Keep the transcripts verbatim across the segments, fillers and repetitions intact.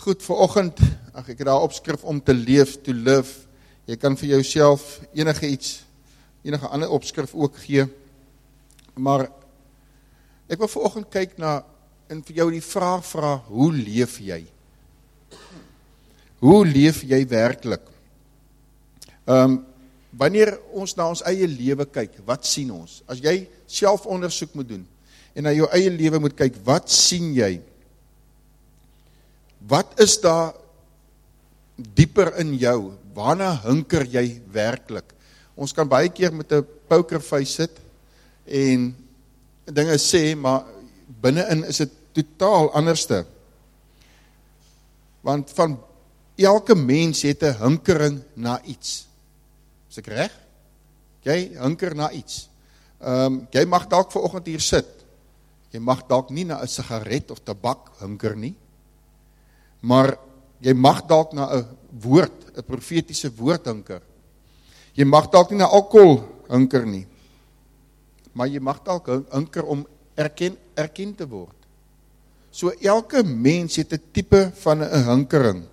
Goed, vanoggend, ag ek het daar opskrif om te leef, to live. Jy kan vir jouself enige iets, enige ander opskrif ook gee. Maar ek wil vanoggend kyk na, en vir jou die vraag vra, hoe leef jy? Hoe leef jy werklik? Um, wanneer ons na ons eie lewe kyk, wat sien ons? As jy selfondersoek moet doen, en na jou eie lewe moet kyk, wat sien jy? Wat is daar dieper in jou? Waarna hunker jy werklik? Ons kan baie keer met 'n pokerface sit en dinge sê, maar binne-in is dit totaal anderste. Want van elke mens het 'n hinkering na iets. Is ek reg? Jy hunker na iets. Um, jy mag dalk vanoggend hier sit. Jy mag dalk nie na 'n sigaret of tabak hunker nie. Maar jy mag dalk na 'n woord, 'n profetiese woord hunker. Jy mag dalk nie na alkohol hunker nie. Maar jy mag dalk hunker om erken, erken te word. So elke mens het 'n tipe van 'n hinkering.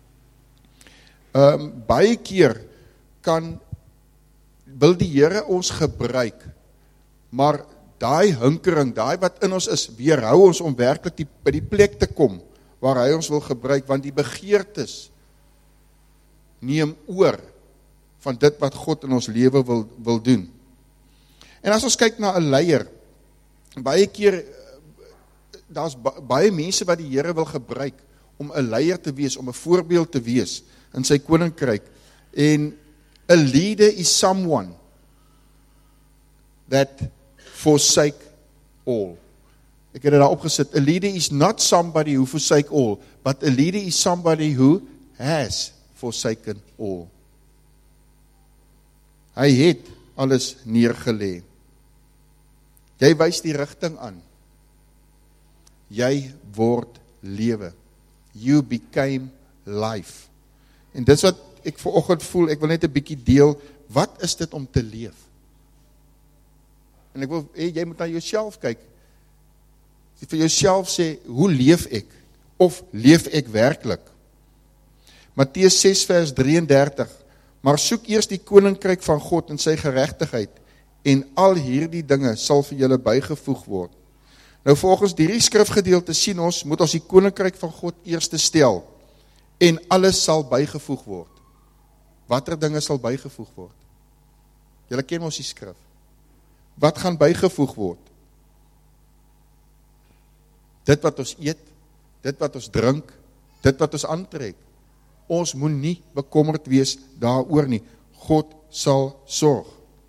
Um, baie keer kan, wil die Here ons gebruik, maar daai hinkering, daai wat in ons is, weerhou ons om werklik die, by die plek te kom, waar hy ons wil gebruik, want die begeertes neem oor van dit wat God in ons lewe wil, wil doen. En as ons kyk na 'n leier, baie keer, daar's baie mense wat die Here wil gebruik, om 'n leier te wees, om 'n voorbeeld te wees, in sy koninkryk, en a leader is someone that forsake all. Ek het dit daar opgesit, a leader is not somebody who forsake all, but a leader is somebody who has forsaken all. Hy het alles neergelê. Jy wys die rigting aan. Jy word lewe. You became life. En dis wat ek vanoggend voel, ek wil net 'n bietjie deel, wat is dit om te leef? En ek wil, hey, jy moet na jouself kyk, vir jouself sê, hoe leef ek? Of leef ek werklik? Matteus ses vers drie en dertig, maar soek eers die koninkryk van God en sy geregtigheid, en al hierdie dinge sal vir julle bygevoeg word. Nou volgens hierdie skrifgedeelte sien ons, moet ons die koninkryk van God eers stel, en alles sal bygevoeg word. Watter dinge sal bygevoeg word? Julle ken ons die skrif. Wat gaan bygevoeg word? Dit wat ons eet, dit wat ons drink, dit wat ons aantrek. Ons moet nie bekommerd wees daaroor nie. God sal sorg.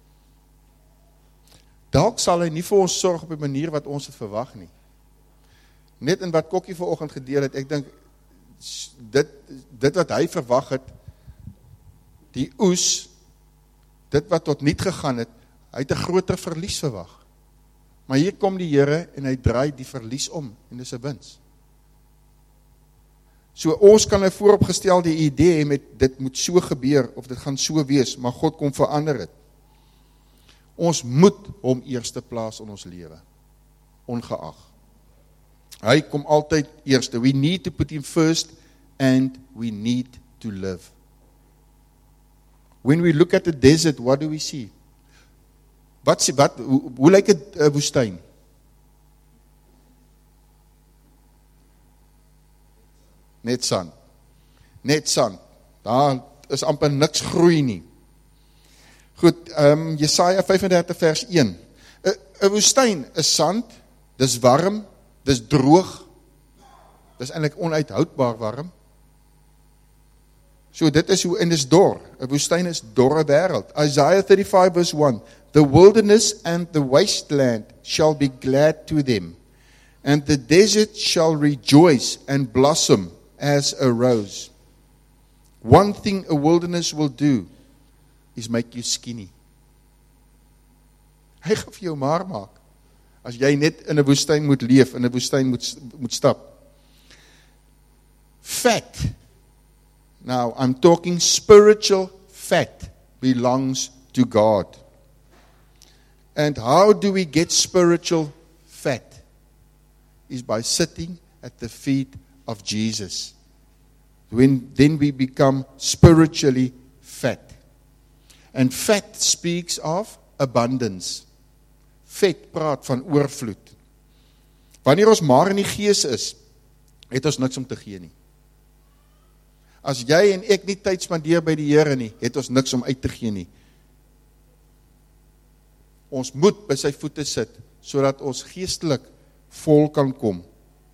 Dalk sal hy nie vir ons sorg op 'n manier wat ons het verwag nie. Net in wat Kokkie vanoggend gedeel het, ek dink, dit, dit wat hy verwag het, die oes, dit wat tot niet gegaan het, hy het 'n groter verlies verwag. Maar hier kom die Here en hy draai die verlies om, en dis 'n wins. So ons kan 'n vooropgestelde idee hê met dit moet so gebeur, of dit gaan so wees, maar God kom verander dit. Ons moet hom eerste plaas in ons lewe, ongeag. Hy kom altyd eerste. We need to put him first, and we need to live. When we look at the desert, what do we see? Wat, wat, hoe, hoe lyk 'n woestyn? Net sand. Net sand. Daar is amper niks groei nie. Goed, um, Jesaja vyf en dertig vers een. 'n woestyn is sand, dis warm, dis droog, dis eintlik onuithoudbaar warm. So dit is hoe, en dis dor. 'n woestyn is dorre wêreld. Isaiah thirty-five verse one. The wilderness and the wasteland shall be glad to them, and the desert shall rejoice and blossom as a rose. One thing a wilderness will do is make you skinny. Hy gaan vir jou maar maak, as jy net in 'n woestyn moet leef, in 'n woestyn moet, moet stap. Fat, now I'm talking spiritual fat, belongs to God. And how do we get spiritual fat? Is by sitting at the feet of Jesus. when, then we become spiritually fat. And fat speaks of abundance. Vet praat van oorvloed. Wanneer ons maar in die gees is, het ons niks om te gee nie. As jy en ek nie tyd spandeer by die Here nie, het ons niks om uit te gee nie. Ons moet by sy voete sit, sodat ons geestelik vol kan kom.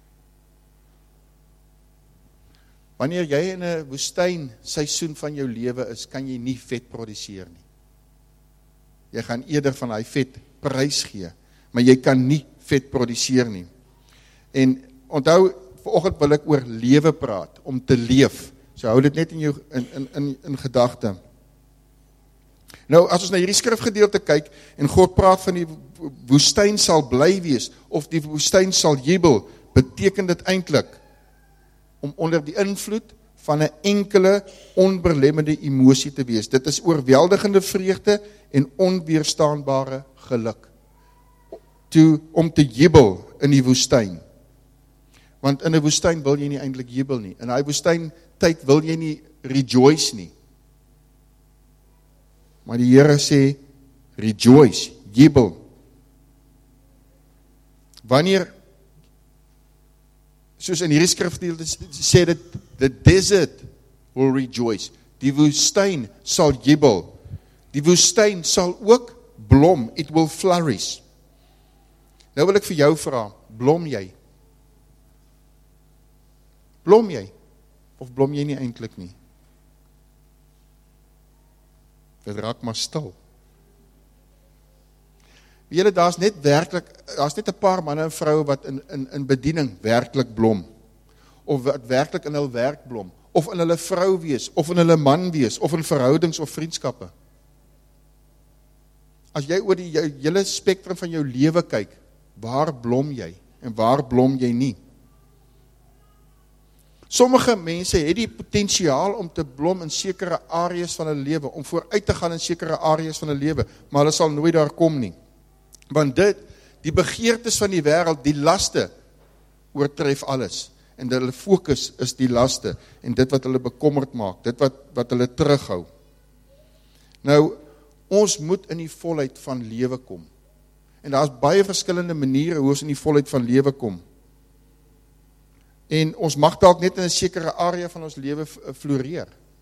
Wanneer jy in 'n woestyn seisoen van jou lewe is, kan jy nie vet produseer nie. Jy gaan eerder van hy vet prys gee, maar jy kan nie vet produseer nie. En onthou, vanoggend wil ek oor lewe praat, om te leef. So hou dit net in jou in in in, in gedagte. Nou, as ons na hierdie skrifgedeelte kyk, en God praat van die woestyn sal bly wees, of die woestyn sal jubel, beteken dit eintlik om onder die invloed van 'n enkele onberemmende emosie te wees. Dit is oorweldigende vreugde en onweerstaanbare geluk. Toe, om te jubel in die woestyn. Want in 'n woestyn wil jy nie eintlik jubel nie. In daai woestyn tyd wil jy nie rejoice nie. Maar die Here sê, rejoice, jubel. Wanneer, soos in hierdie skrifgedeelte sê dit, the desert will rejoice. Die woestyn sal jubel. Die woestyn sal ook blom, it will flourish. Nou wil ek vir jou vra, blom jy? Blom jy? Of blom jy nie eintlik nie? Dit raak maar stil. Julle, daar's net werklik, daar's net 'n paar manne en vroue wat in in in bediening werklik blom, of wat werklik in hul werk blom, of in hulle vrou wees, of in hulle man wees, of in verhoudings of vriendskappe. As jy oor die jou, hele spektrum van jou lewe kyk, waar blom jy en waar blom jy nie? Sommige mense het die potensiaal om te blom in sekere areas van hulle lewe, om vooruit te gaan in sekere areas van hulle lewe, maar hulle sal nooit daar kom nie. Want dit, die begeertes van die wêreld, die laste, oortref alles. En hulle fokus is die laste, en dit wat hulle bekommerd maak, dit wat, wat hulle terughou. Nou, ons moet in die volheid van lewe kom. En daar is baie verskillende maniere hoe ons in die volheid van lewe kom. En ons mag dalk net in 'n sekere area van ons lewe floreer.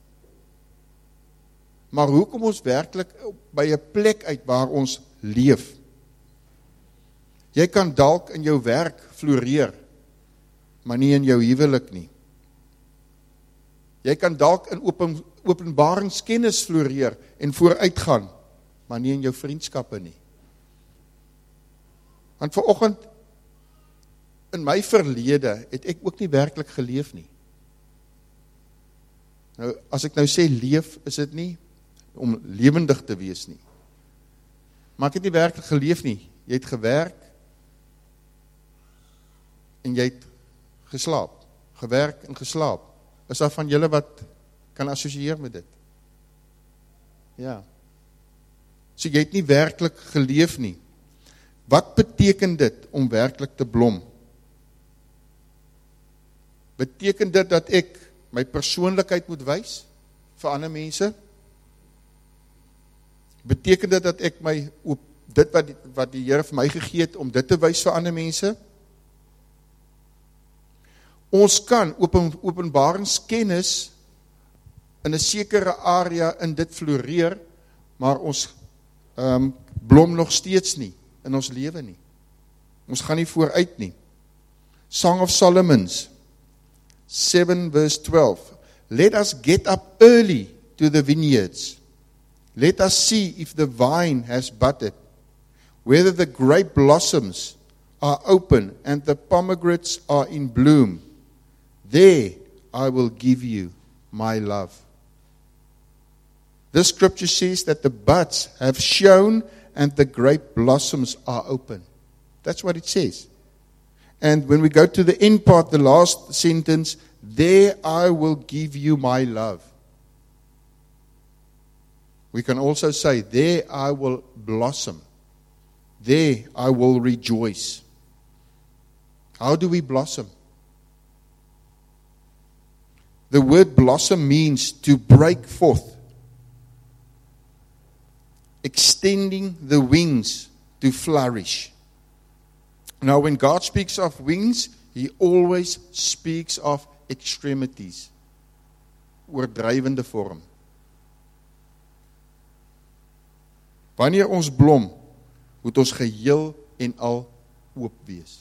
Maar hoe kom ons werklik by 'n plek uit waar ons leef? Jy kan dalk in jou werk floreer, maar nie in jou huwelik nie. Jy kan dalk in open, openbaringskennis floreer en vooruitgaan, maar nie in jou vriendskappe nie. Want vanoggend, in my verlede, het ek ook nie werklik geleef nie. Nou, as ek nou sê leef, is dit nie om lewendig te wees nie. Maar ek het nie werklik geleef nie. Jy het gewerk, en jy het geslaap, gewerk en geslaap. Is daar van julle wat kan assosieer met dit? Ja. So jy het nie werklik geleef nie. Wat beteken dit om werklik te blom? Beteken dit dat ek my persoonlikheid moet wys vir ander mense? Beteken dit dat ek my, op dit wat die, wat die Here vir my gegee het, om dit te wys vir ander mense? Ons kan open, openbaringskennis in 'n sekere area in dit floreer, maar ons um, blom nog steeds nie in ons lewe nie. Ons gaan nie vooruit nie. Song of Solomon's seven verse twelve. Let us get up early to the vineyards. Let us see if the vine has budded, whether the grape blossoms are open and the pomegranates are in bloom. There I will give you my love. This scripture says that the buds have shown and the grape blossoms are open. That's what it says. And when we go to the end part, the last sentence, there I will give you my love. We can also say, there I will blossom. There I will rejoice. How do we blossom? The word blossom means to break forth, extending the wings to flourish. Now, when God speaks of wings, He always speaks of extremities, oordrywende vorm. Wanneer ons blom, moet ons geheel en al oop wees.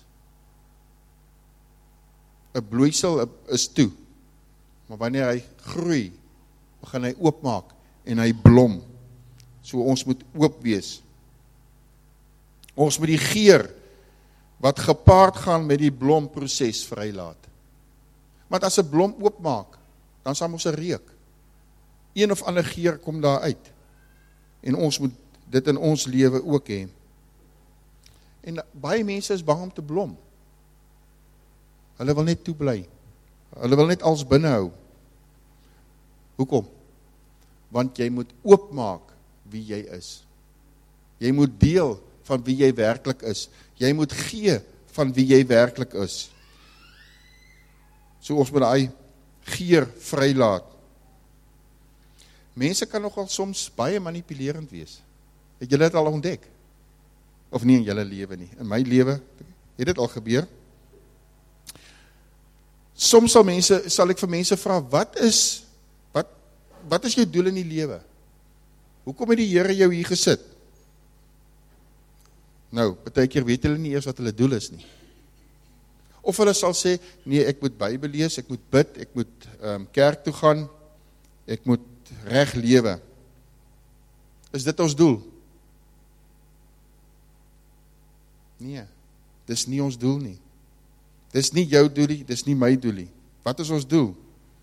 'n Bloeisel is toe, maar wanneer hy groei, begin hy oopmaak en hy blom. So ons moet oop wees. Ons moet die geur wat gepaard gaan met die blomproses vrylaat. Want as 'n blom oopmaak, dan sal ons 'n reuk. Een of ander geur kom daar uit. En ons moet dit in ons lewe ook hê. En baie mense is bang om te blom. Hulle wil net toebly. Hulle wil net als binne hou. Hoekom? Want jy moet oopmaak wie jy is. Jy moet deel van wie jy werklik is. Jy moet gee van wie jy werklik is. So ons moet daai geur vrylaat. Mense kan nogal soms baie manipulerend wees. Het julle dit al ontdek? Of nie in julle lewe nie. In my lewe het dit al gebeur. Soms sal mense, sal ek vir mense vra, wat is, wat, wat is jou doel in die lewe? Hoekom het die Here jou hier gesit? Nou, baie keer weet hulle nie eers wat hulle doel is nie. Of hulle sal sê, nee, ek moet Bybel lees, ek moet bid, ek moet um, kerk toe gaan, ek moet reg lewe. Is dit ons doel? Nee, dis nie ons doel nie. Dis nie jou doel nie, dis nie my doel nie. Wat is ons doel?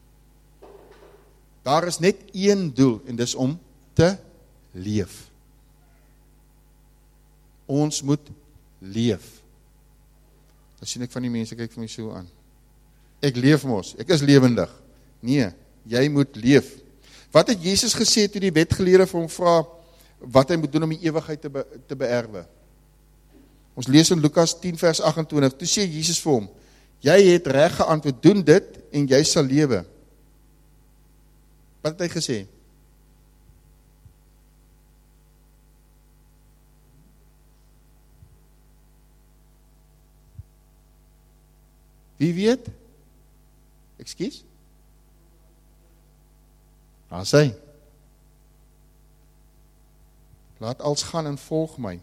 Daar is net een doel, en dis om te leef. Ons moet leef. Dan sien ek van die mense, kyk vir my so aan. Ek leef mos, ek is lewendig. Nee, jy moet leef. Wat het Jesus gesê toe die wetgeleerde vir hom vra, wat hy moet doen om die ewigheid te, be, te beerwe? Ons lees in Lukas tien vers agt-en-twintig, toe sê Jesus vir hom, jy het reg geantwoord, doen dit en jy sal lewe. Wat het hy gesê? Wie weet? Ekskuus? Daar sê, laat als gaan en volg my.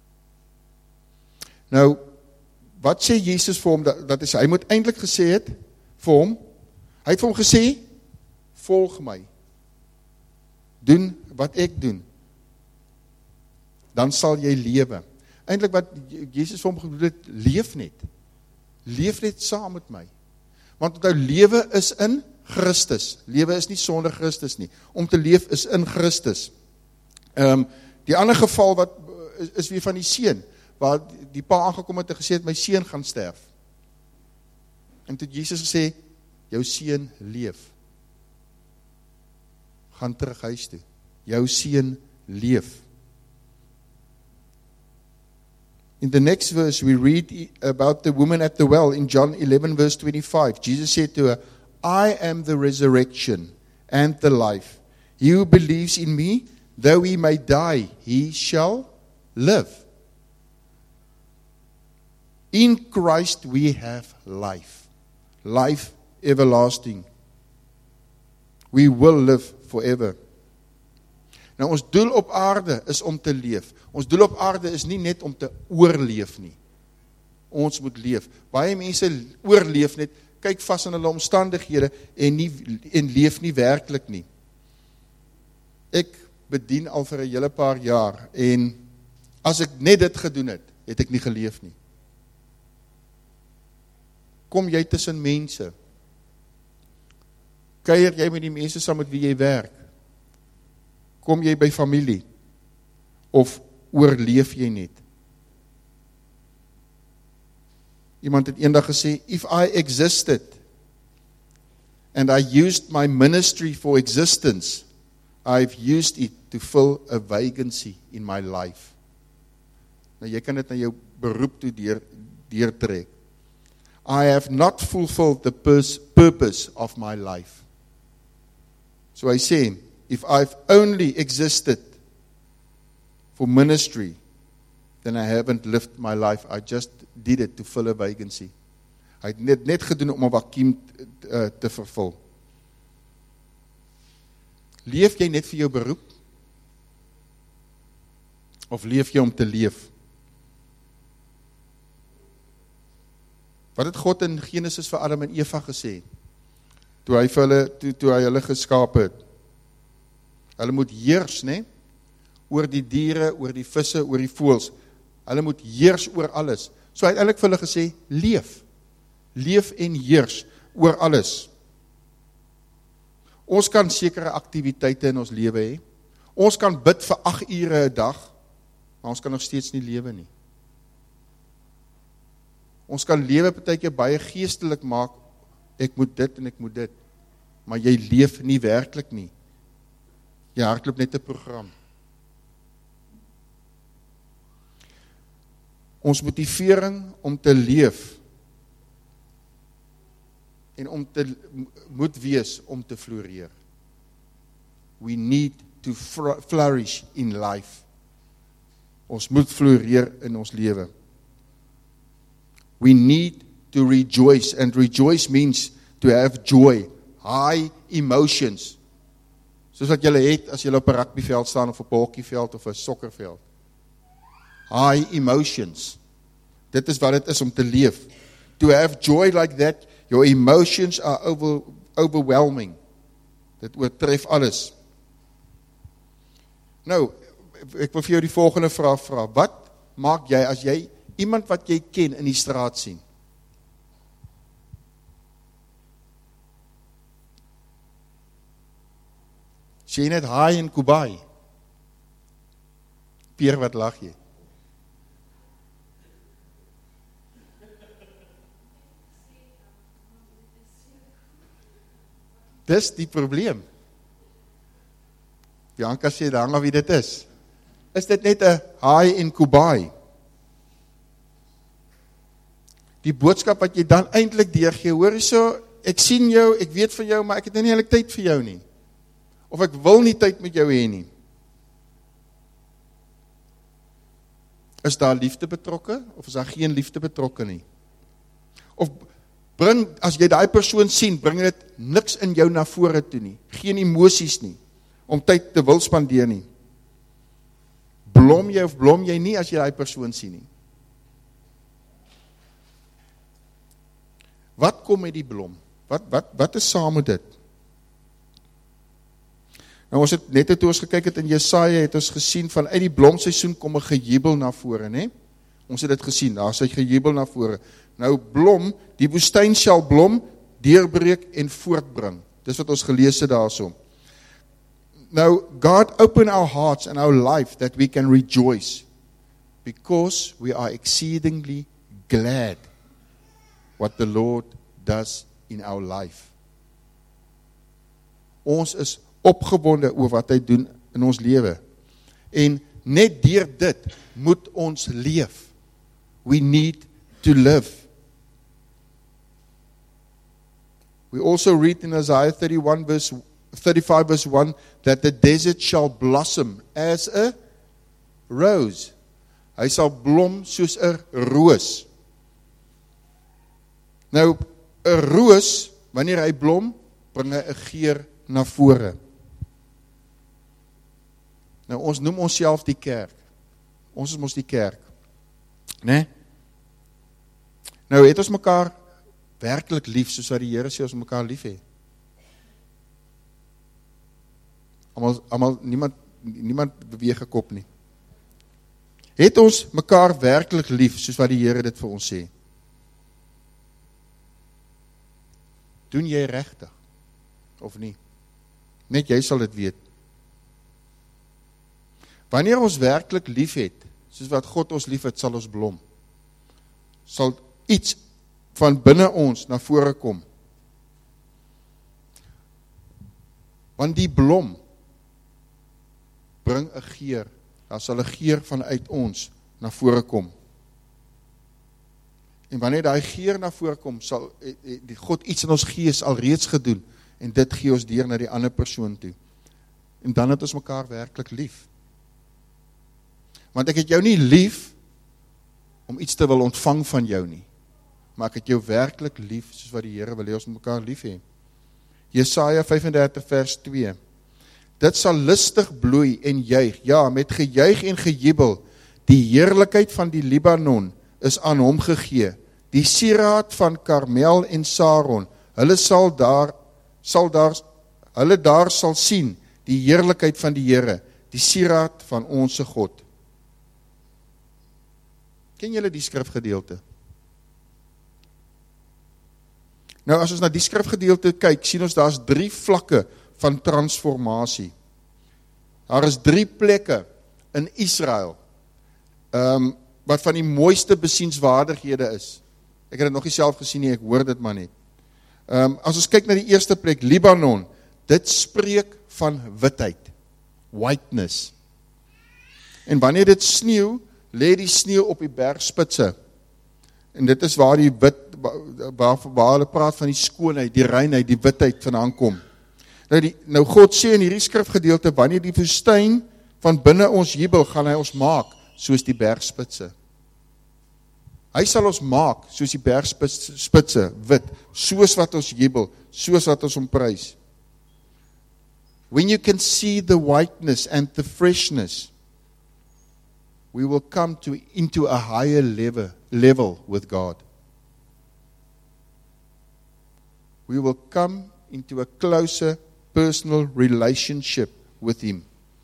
Nou, wat sê Jesus vir hom, dat, dat is, hy moet eintlik gesê het, vir hom, hy het vir hom gesê, volg my, doen wat ek doen, dan sal jy lewe. Eintlik wat Jesus vir hom gedoen het, leef net, leef net saam met my, want onthou, lewe is in Christus, lewe is nie sonder Christus nie, om te leef is in Christus. Um, die ander geval wat is, is weer van die seun, waar die pa aangekom het en gesê het, my seun gaan sterf. En toe Jesus gesê, jou seun leef. Gaan terug huis toe. Jou seun leef. In the next verse, we read about the woman at the well in John eleven verse twenty-five. Jesus said to her, I am the resurrection and the life. He who believes in me, though he may die, he shall live. In Christ we have life. Life everlasting. We will live forever. Nou ons doel op aarde is om te leef. Ons doel op aarde is nie net om te oorleef nie. Ons moet leef. Baie mense oorleef net, kyk vas in hulle omstandighede en, nie, en leef nie werklik nie. Ek bedien al vir 'n hele paar jaar en as ek net dit gedoen het, het ek nie geleef nie. Kom jy tussen mense? Kuier jy met die mense saam met wie jy werk? Kom jy by familie? Of oorleef jy net? Iemand het eendag gesê, if I existed and I used my ministry for existence, I've used it to fill a vacancy in my life. Nou jy kan dit na jou beroep toe deur, deurtrek. I have not fulfilled the purpose of my life. So hy sê, if I've only existed for ministry, then I haven't lived my life. I just did it to fill a vacancy. Hy het net, net gedoen om 'n vakuum te, te vervul. Leef jy net vir jou beroep? Of leef jy om te leef? Wat het God in Genesis vir Adam en Eva gesê? Toe hy vir hulle, toe, toe hy hulle geskaap het. Hulle moet heers, né? Oor die diere, oor die visse, oor die voëls. Hulle moet heers oor alles. So hy het eintlik vir hulle gesê, leef. Leef en heers oor alles. Ons kan sekere aktiwiteite in ons lewe hê. Ons kan bid vir agt ure 'n dag, maar ons kan nog steeds nie lewe nie. Ons kan lewe partykeer baie geestelik maak, ek moet dit en ek moet dit, maar jy leef nie werklik nie. Jy hardloop net 'n program. Ons motivering om te leef en om te moet wees om te floreer. We need to flourish in life. Ons moet floreer in ons lewe. We need to rejoice, and rejoice means to have joy, high emotions. Soos wat julle het as julle op 'n rugbyveld staan of op 'n hockeyveld of 'n sokkerveld. High emotions. Dit is wat dit is om te leef. To have joy like that, your emotions are over, overwhelming. Dit oortref alles. Nou, ek wil vir jou die volgende vraag vra. Wat maak jy as jy iemand wat jy ken in die straat sien? Sê jy net hi en kubai? Pier, wat lag jy? Dis die probleem. Bianca sê, daar hang wie dit is. Is dit net 'n hi en kubai? Die boodskap wat jy dan eintlik deurgee, hoor so, ek sien jou, ek weet van jou, maar ek het nie eintlik tyd vir jou nie. Of ek wil nie tyd met jou hê nie. Is daar liefde betrokke, of is daar geen liefde betrokke nie? Of bring, as jy daai persoon sien, bring dit niks in jou na vore toe nie. Geen emosies nie, om tyd te wil spandeer nie. Blom jy of blom jy nie as jy daai persoon sien nie? Wat kom met die blom? Wat, wat, wat is saam met dit? Nou ons het net toe ons gekyk het in Jesaja, het ons gesien van uit die blomseisoen kom 'n gejubel na vore, né? Ons het dit gesien, daar is 'n gejubel na vore. Nou blom, die woestyn sal blom, deurbreek en voortbring. Dis wat ons gelees het daarso. Now, God open our hearts and our life that we can rejoice because we are exceedingly glad what the Lord does in our life. Ons is opgewonde oor wat hy doen in ons lewe. En net deur dit moet ons leef. We need to live. We also read in Isaiah thirty-one verse thirty-five verse one that the desert shall blossom as a rose. Hy sal blom soos 'n roos. Nou, 'n roos, wanneer hy blom, bring hy 'n geur na vore. Nou, ons noem onsself die kerk. Ons is mos die kerk. Né? Nou, het ons mekaar werklik lief, soos wat die Here sê ons mekaar lief hê. Almal, almal, niemand, niemand beweeg 'n kop nie. Het ons mekaar werklik lief, soos wat die Here dit vir ons sê? Doen jy regtig, of nie? Net jy sal dit weet. Wanneer ons werklik lief het, soos wat God ons lief het, sal ons blom. Sal iets van binne ons na vore kom. Want die blom bring 'n geur, daar sal 'n geur vanuit ons na vore kom. En wanneer daai geur na vore kom, sal die God iets in ons gees al reeds gedoen, en dit gee ons deur na die ander persoon toe. En dan het ons mekaar werklik lief. Want ek het jou nie lief om iets te wil ontvang van jou nie, maar ek het jou werklik lief, soos wat die Here wil hê ons mekaar lief hê. Jesaja vyf-en-dertig vers twee. Dit sal lustig bloei en juig, ja, met gejuig en gejubel. Die heerlikheid van die Libanon is aan hom gegee. Die sieraad van Karmel en Saron, hulle sal daar, sal daar, hulle daar sal sien, die heerlikheid van die Here, die sieraad van onse God. Ken julle die skrifgedeelte? Nou, as ons na die skrifgedeelte kyk, sien ons daar is drie vlakke van transformasie. Daar is drie plekke in Israel, um, wat van die mooiste besienswaardighede is. Ek het dit nog nie self gesien nie, ek hoor dit maar net. Um, as ons kyk na die eerste plek, Libanon, dit spreek van witheid, whiteness. En wanneer dit sneeuw, lê die sneeuw op die bergspitse. En dit is waar die wit, waar, waar hulle praat van die skoonheid, die reinheid, die witheid vandaan kom. Nou, die, nou God sê in hierdie skrifgedeelte, wanneer die woestyn van binne ons jubel, gaan hy ons maak, soos die bergspitse. Hy sal ons maak, soos die bergspitse, wit, soos wat ons jubel, soos wat ons hom prys. When you can see the whiteness and the freshness, we will come to into a higher level, level with God. We will come into a closer personal relationship with Him.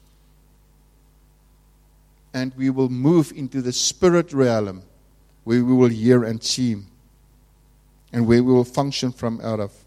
And we will move into the spirit realm where we will hear and see Him and where we will function from out of.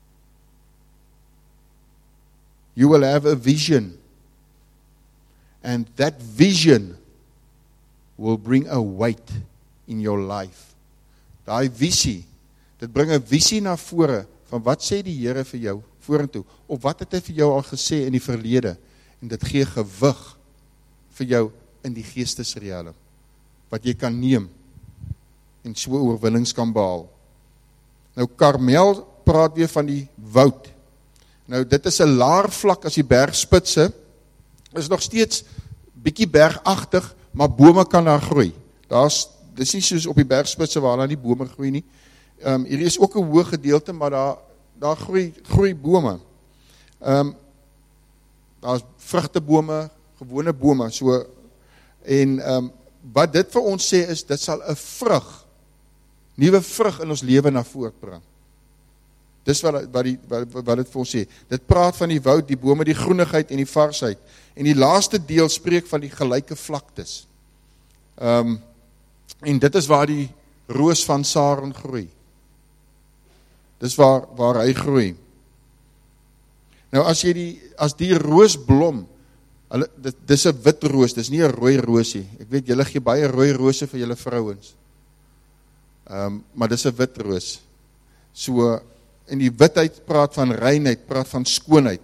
You will have a vision, and that vision will bring a weight in your life. Daai visie, dit bring 'n visie na vore van wat sê die Here vir jou vorentoe, of wat het hy vir jou al gesê in die verlede, en dit gee gewig vir jou in die geestesrealm, wat jy kan neem en so oorwinnings kan behaal. Nou Karmel praat weer van die woud. Nou dit is 'n laer vlak as die bergspitse, is nog steeds bietjie bergagtig, maar bome kan daar groei. Daar's, dis nie soos op die bergspitse waar daar nie bome groei nie. Um, hier is ook 'n hoë gedeelte, maar daar, daar groei, groei bome. Um, daar's vrugtebome, gewone bome, so, en um, wat dit vir ons sê is, dit sal 'n vrug, nuwe vrug in ons lewe na voortbring. Dis wat, wat, die, wat, wat dit vir ons sê. Dit praat van die woud, die bome, die groenigheid en die varsheid. En die laaste deel spreek van die gelyke vlaktes. Um, en dit is waar die roos van Saron groei. Dis waar, waar hy groei. Nou as jy die, as die roos blom, hulle, dit, dis 'n wit roos, dis nie 'n rooi roosie. Ek weet, julle gee baie rooi rose vir julle vrouens. Um, maar dis 'n wit roos. So, en die witheid praat van reinheid, praat van skoonheid.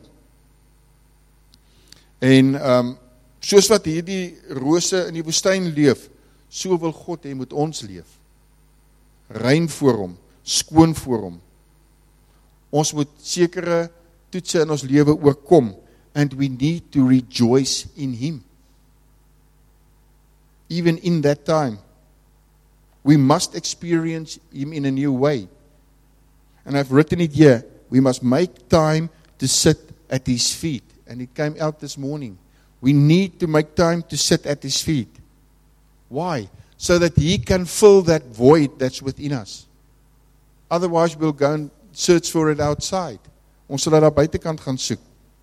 En um, soos wat hierdie rose in die woestyn leef, so wil God hê moet ons leef. Rein voor hom, skoon voor hom. Ons moet sekere toetse in ons lewe oorkom, and we need to rejoice in him. Even in that time, we must experience him in a new way. And I've written it here, we must make time to sit at his feet. And it came out this morning. We need to make time to sit at his feet. Why? So that he can fill that void that's within us. Otherwise, we'll go and search for it outside. Ons sal daar buitekant gaan soek.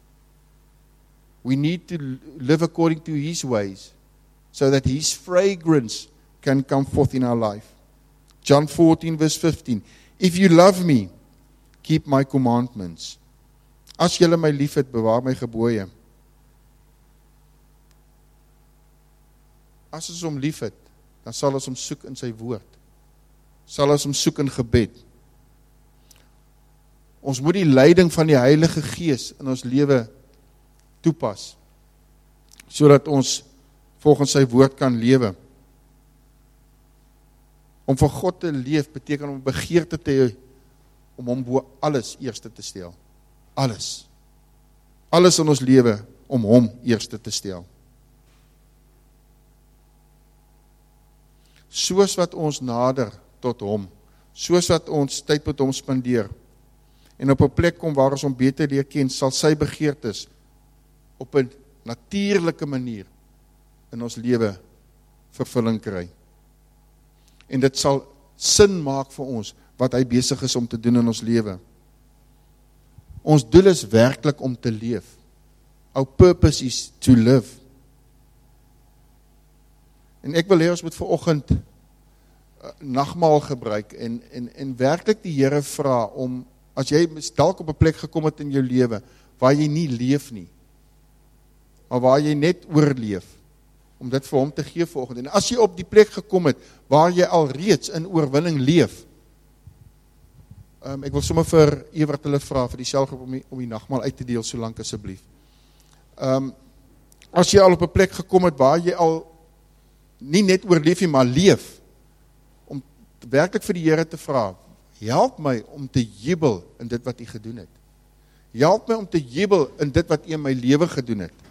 We need to live according to his ways, so that his fragrance can come forth in our life. John fourteen verse fifteen. If you love me, keep my commandments. As julle my liefhet, bewaar my gebooie. As ons hom liefhet, dan sal ons hom soek in sy woord. Sal ons hom soek in gebed. Ons moet die leiding van die Heilige Gees in ons lewe toepas, sodat ons volgens sy woord kan lewe. Om vir God te leef beteken om begeerte te hê om hom bo alles eerste te stel. Alles. Alles in ons lewe om hom eerste te stel. Soos wat ons nader tot hom, soos wat ons tyd met hom spandeer, en op 'n plek kom waar ons hom beter leer ken, sal sy begeertes op 'n natuurlike manier in ons lewe vervulling kry. En dit sal sin maak vir ons, wat hy besig is om te doen in ons lewe. Ons doel is werklik om te leef. Our purpose is to live. En ek wil hê ons moet vanoggend uh, nagmaal gebruik en, en, en werklik die Here vra om, as jy dalk op 'n plek gekom het in jou lewe, waar jy nie leef nie, maar waar jy net oorleef, om dit vir hom te gee vanoggend. En as jy op die plek gekom het, waar jy al reeds in oorwinning leef, um, ek wil sommer vir Ewert hulle vra, vir die selgroep om die, om die nagmaal uit te deel, so lank asseblief. Um, as jy al op 'n plek gekom het, waar jy al nie net oorleef nie, maar leef, om werklik vir die Here te vra, help my om te jubel in dit wat U gedoen het. Help my om te jubel in dit wat U in my lewe gedoen het.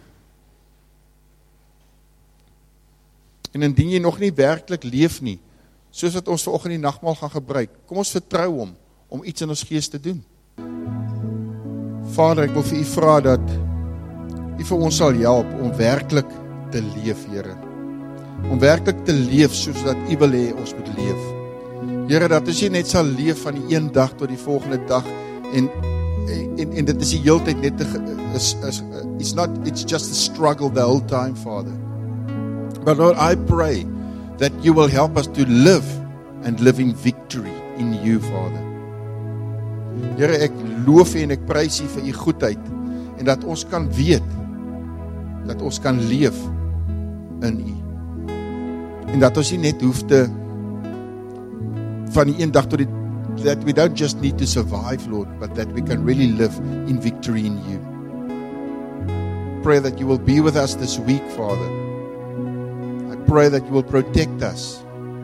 En indien jy nog nie werklik leef nie, soos wat ons vanoggend die nagmaal gaan gebruik, kom ons vertrou hom om iets in ons gees te doen. Vader, ek wil vir U vra dat U vir ons sal help om werklik te leef, Here. Om werklik te leef soos dat U wil hê ons moet leef. Here, dat as jy net sal leef van die een dag tot die volgende dag, en, en, en dit is die hele tyd net, te, is, is, it's not, it's just a struggle the whole time, Father. But Lord, I pray that you will help us to live and live in victory in you, Father. Here, ek loof U en ek prys U vir U goedheid, en dat ons kan weet, dat ons kan leef in U. En dat ons nie net hoef te, van die een dag tot die, that we don't just need to survive, Lord, but that we can really live in victory in you. Pray that you will be with us this week, Father. I pray that you will protect us.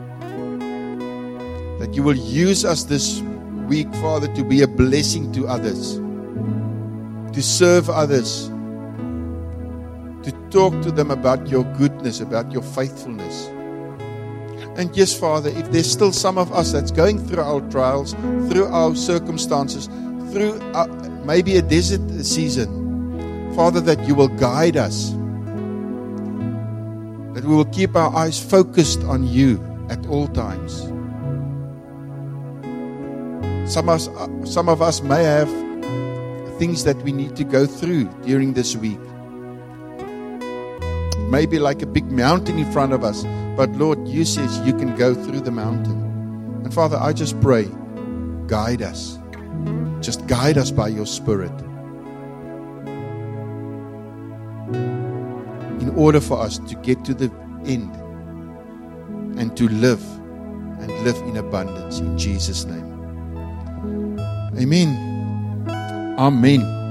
That you will use us this week, Father, to be a blessing to others. To serve others. To talk to them about your goodness, about your faithfulness. And yes, Father, if there's still some of us that's going through our trials, through our circumstances, through our, maybe a desert season, Father, that you will guide us. That we will keep our eyes focused on you at all times. Some of us, some of us may have things that we need to go through during this week. Maybe like a big mountain in front of us. But Lord, you says you can go through the mountain. And Father, I just pray, guide us. Just guide us by your Spirit. In order for us to get to the end and to live and live in abundance in Jesus' name. Amen. Amen.